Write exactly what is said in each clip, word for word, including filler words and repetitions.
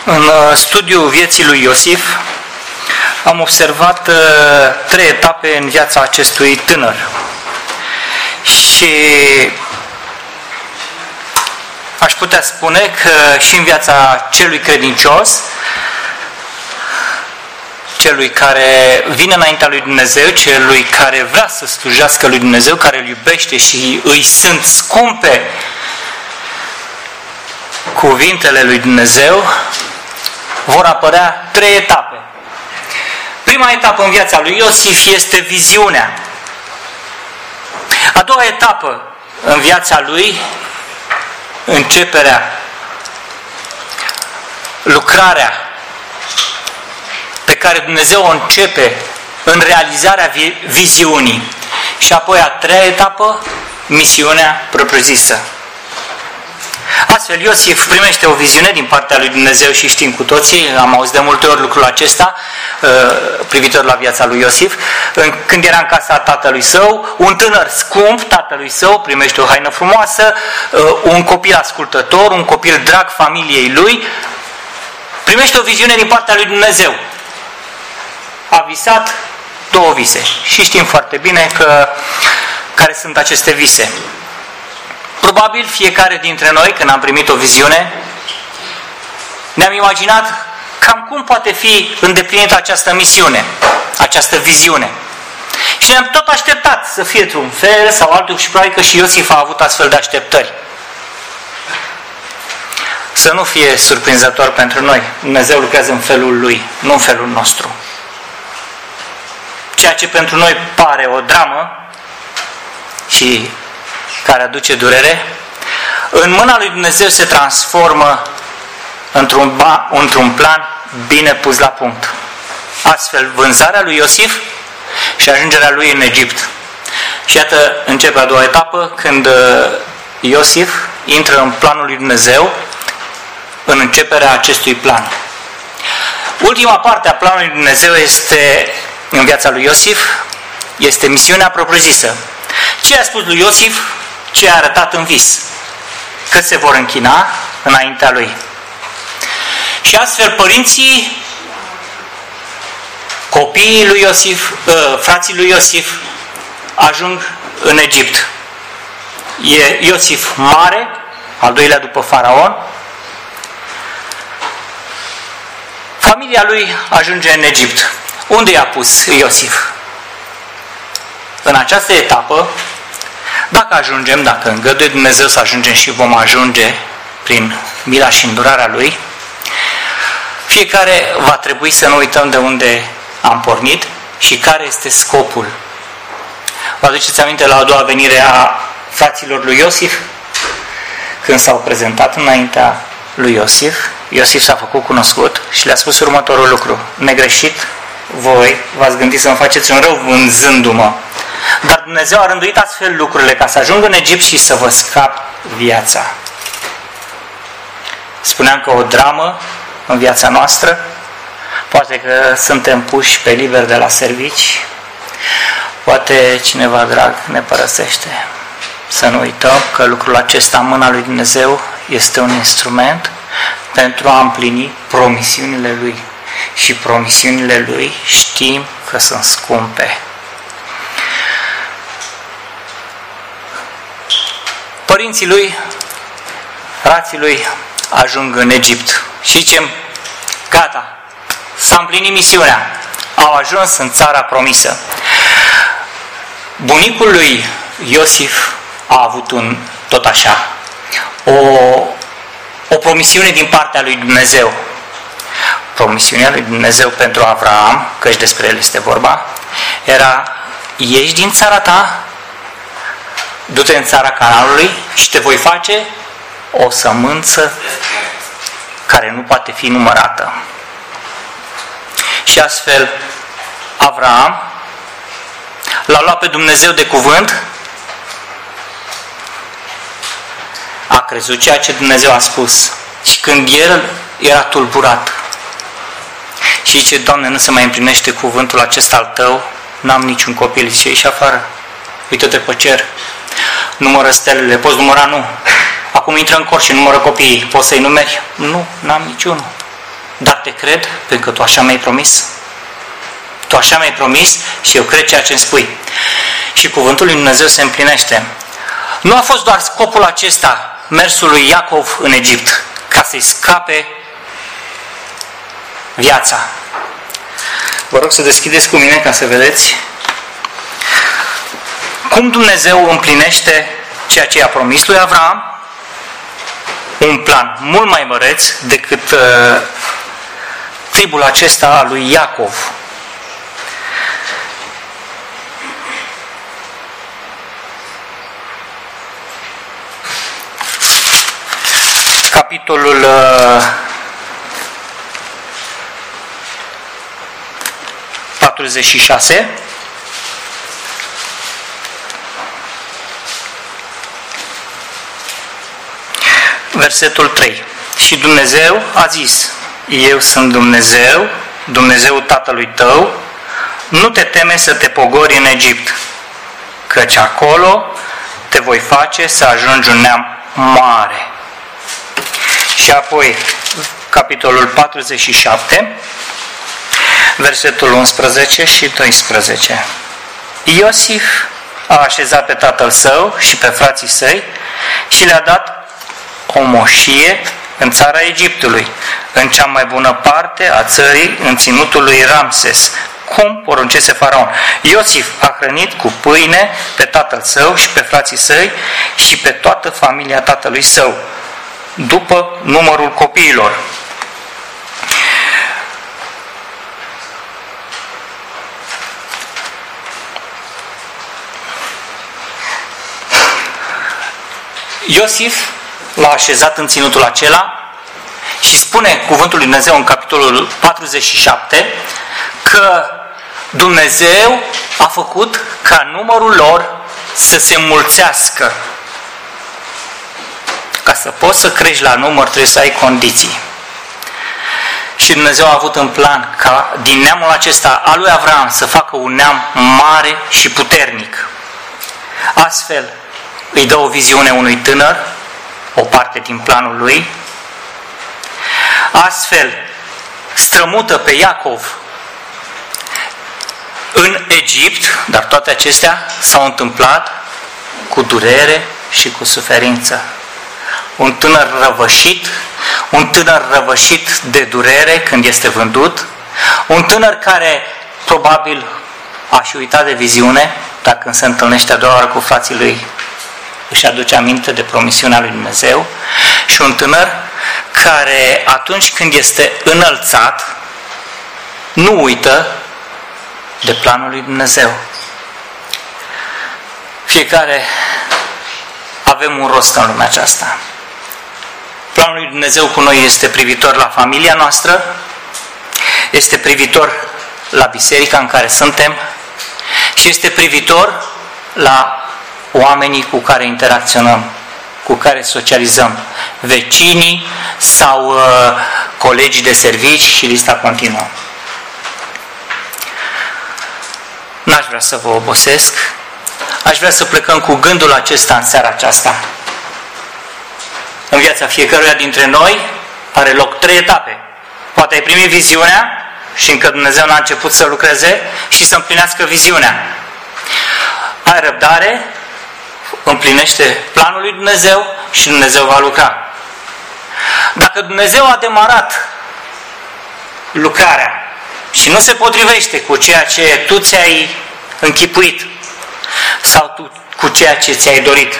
În studiul vieții lui Iosif am observat uh, trei etape în viața acestui tânăr. Și aș putea spune că și în viața celui credincios, celui care vine înaintea lui Dumnezeu, celui care vrea să slujească lui Dumnezeu, care îl iubește și îi sunt scumpe cuvintele lui Dumnezeu, vor apărea trei etape. Prima etapă în viața lui Iosif este viziunea. A doua etapă în viața lui, începerea, lucrarea pe care Dumnezeu o începe în realizarea viziunii. Și apoi a treia etapă, misiunea propriu-zisă. Astfel, Iosif primește o viziune din partea lui Dumnezeu și știm cu toții, am auzit de multe ori lucrul acesta, privitor la viața lui Iosif. Când era în casa tatălui său, un tânăr scump, tatălui său, primește o haină frumoasă, un copil ascultător, un copil drag familiei lui, primește o viziune din partea lui Dumnezeu. A visat două vise și știm foarte bine că, care sunt aceste vise. Probabil fiecare dintre noi, când am primit o viziune, ne-am imaginat cam cum poate fi îndeplinită această misiune, această viziune. Și ne-am tot așteptat să fie într-un fel sau altul și probabil că și Iosif a avut astfel de așteptări. Să nu fie surprinzător pentru noi. Dumnezeu lucrează în felul Lui, nu în felul nostru. Ceea ce pentru noi pare o dramă și care aduce durere, în mâna lui Dumnezeu se transformă într-un, într-un plan bine pus la punct. Astfel, vânzarea lui Iosif și ajungerea lui în Egipt. Și iată, începe a doua etapă, când Iosif intră în planul lui Dumnezeu, în începerea acestui plan. Ultima parte a planului lui Dumnezeu este, în viața lui Iosif, este misiunea propriu-zisă. Ce a spus lui Iosif? Ce a arătat în vis? Că se vor închina înaintea lui. Și astfel părinții, copiii lui Iosif, frații lui Iosif, ajung în Egipt. E Iosif mare, al doilea după Faraon. Familia lui ajunge în Egipt. Unde i-a pus Iosif? În această etapă, dacă ajungem, dacă îngăduie Dumnezeu să ajungem și vom ajunge prin mila și îndurarea Lui, fiecare va trebui să nu uităm de unde am pornit și care este scopul. Vă aduceți aminte la a doua venire a fraților lui Iosif? Când s-au prezentat înaintea lui Iosif, Iosif s-a făcut cunoscut și le-a spus următorul lucru: negreșit, voi v-ați gândit să-mi faceți un rău vânzându-mă. Dar Dumnezeu a rânduit astfel lucrurile ca să ajung în Egipt și să vă scap viața. Spuneam că o dramă în viața noastră, poate că suntem puși pe liber de la servici, poate cineva drag ne părăsește. Să nu uităm că lucrul acesta în mâna lui Dumnezeu este un instrument pentru a împlini promisiunile Lui. Și promisiunile Lui știm că sunt scumpe. Părinții lui, frații lui, ajung în Egipt și zicem, gata, s-a împlinit misiunea, au ajuns în țara promisă. Bunicul lui Iosif a avut un, tot așa, o, o promisiune din partea lui Dumnezeu. Promisiunea lui Dumnezeu pentru Avraam, căci despre el este vorba, era: ieși din țara ta, du-te în țara Canaanului și te voi face o sămânță care nu poate fi numărată. Și astfel Avraam l-a luat pe Dumnezeu de cuvânt, a crezut ceea ce Dumnezeu a spus și când el era tulburat și zice, Doamne, nu se mai împlinește cuvântul acesta al Tău, n-am niciun copil, zice, ieși afară, uită-te pe cer, numără stelele, poți număra? Nu. Acum intră în cor și numără copiii, poți să-i numeri? Nu, n-am niciunul. dar te cred pentru că tu așa mi-ai promis. Tu așa mi-ai promis și eu cred ceea ce îmi spui. Și cuvântul lui Dumnezeu se împlinește. Nu a fost doar scopul acesta, mersul lui Iacov în Egipt, ca să-i scape viața. Vă rog să deschideți cu mine ca să vedeți cum Dumnezeu împlinește ceea ce i-a promis lui Avram, un plan mult mai măreț decât uh, tribul acesta al lui Iacov. Capitolul uh, patruzeci și șase. Versetul trei. Și Dumnezeu a zis: eu sunt Dumnezeu, Dumnezeul tatălui tău, nu te teme să te pogori în Egipt, căci acolo te voi face să ajungi un neam mare. Și apoi, capitolul patruzeci și șapte, versetul unsprezece și doisprezece. Iosif a așezat pe tatăl său și pe frații săi și le-a dat o moșie în țara Egiptului, în cea mai bună parte a țării, în ținutul lui Ramses, cum poruncese faraon. Iosif a hrănit cu pâine pe tatăl său și pe frații săi și pe toată familia tatălui său, după numărul copiilor. Iosif l-a așezat în ținutul acela și spune cuvântul lui Dumnezeu în capitolul patruzeci și șapte că Dumnezeu a făcut ca numărul lor să se mulțească. Ca să poți să crești la număr trebuie să ai condiții. Și Dumnezeu a avut în plan ca din neamul acesta al lui Avram să facă un neam mare și puternic. Astfel îi dă o viziune unui tânăr, o parte din planul lui. Astfel strămută pe Iacov în Egipt, dar toate acestea s-au întâmplat cu durere și cu suferință. Un tânăr răvășit, un tânăr răvășit de durere când este vândut, un tânăr care probabil a și uitat de viziune, dar când se întâlnește a doua oară cu frații lui își aduce aminte de promisiunea lui Dumnezeu, și un tânăr care atunci când este înălțat nu uită de planul lui Dumnezeu. Fiecare avem un rost în lumea aceasta. Planul lui Dumnezeu cu noi este privitor la familia noastră, este privitor la biserica în care suntem și este privitor la oamenii cu care interacționăm, cu care socializăm, vecinii sau uh, colegii de servici și lista continuă. N-aș vrea să vă obosesc, aș vrea să plecăm cu gândul acesta în seara aceasta. În viața fiecăruia dintre noi are loc trei etape. Poate ai primit viziunea și încă Dumnezeu n-a început să lucreze și să împlinească viziunea. Ai răbdare, împlinește planul lui Dumnezeu și Dumnezeu va lucra. Dacă Dumnezeu a demarat lucrarea și nu se potrivește cu ceea ce tu ți-ai închipuit sau tu cu ceea ce ți-ai dorit,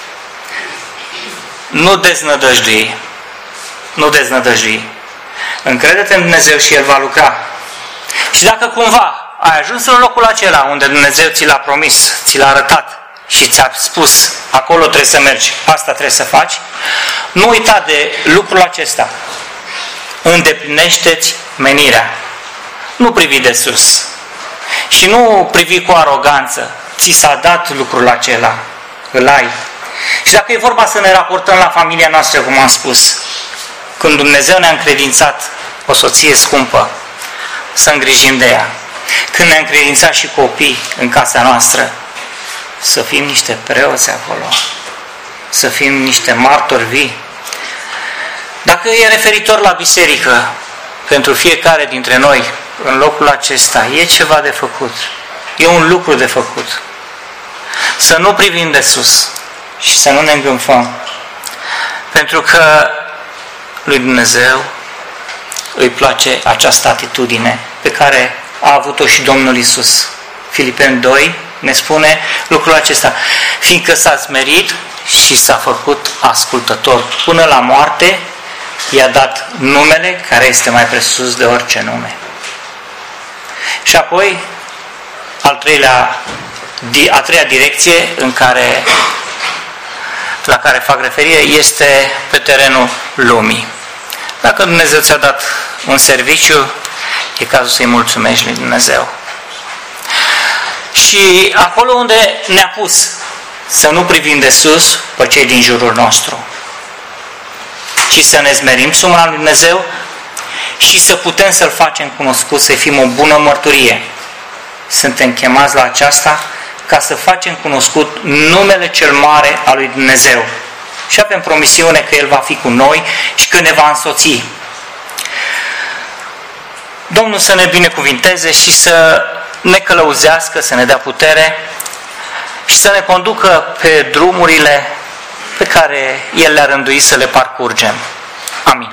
nu deznădăjdui. Nu deznădăjdui. Încrede-te în Dumnezeu și El va lucra. Și dacă cumva ai ajuns în locul acela unde Dumnezeu ți l-a promis, ți l-a arătat și ți-a spus, acolo trebuie să mergi, asta trebuie să faci, nu uita de lucrul acesta. Îndeplinește-ți menirea. Nu privi de sus. Și nu privi cu aroganță. Ți s-a dat lucrul acela. Îl ai. Și dacă e vorba să ne raportăm la familia noastră, cum am spus, când Dumnezeu ne-a încredințat o soție scumpă, să îngrijim de ea. Când ne-a încredințat și copii în casa noastră, să fim niște preoți acolo, să fim niște martori vii. Dacă e referitor la biserică, pentru fiecare dintre noi în locul acesta e ceva de făcut. E un lucru de făcut. Să nu privim de sus și să nu ne îngânfăm. Pentru că lui Dumnezeu îi place această atitudine pe care a avut-o și Domnul Iisus. Filipeni doi ne spune lucrul acesta. Fiindcă s-a smerit și s-a făcut ascultător până la moarte, i-a dat numele care este mai presus de orice nume. Și apoi, al treilea, a treia direcție în care, la care fac referire este pe terenul lumii. Dacă Dumnezeu ți-a dat un serviciu, e cazul să-i mulțumești lui Dumnezeu. Și acolo unde ne-a pus, să nu privim de sus pe cei din jurul nostru, ci să ne smerim sub mâna lui Dumnezeu și să putem să-L facem cunoscut, să fim o bună mărturie. Suntem chemați la aceasta ca să facem cunoscut numele cel mare al lui Dumnezeu. Și avem promisiune că El va fi cu noi și că ne va însoți. Domnul să ne binecuvinteze și să ne călăuzească, să ne dea putere și să ne conducă pe drumurile pe care El le-a rânduit să le parcurgem. Amin.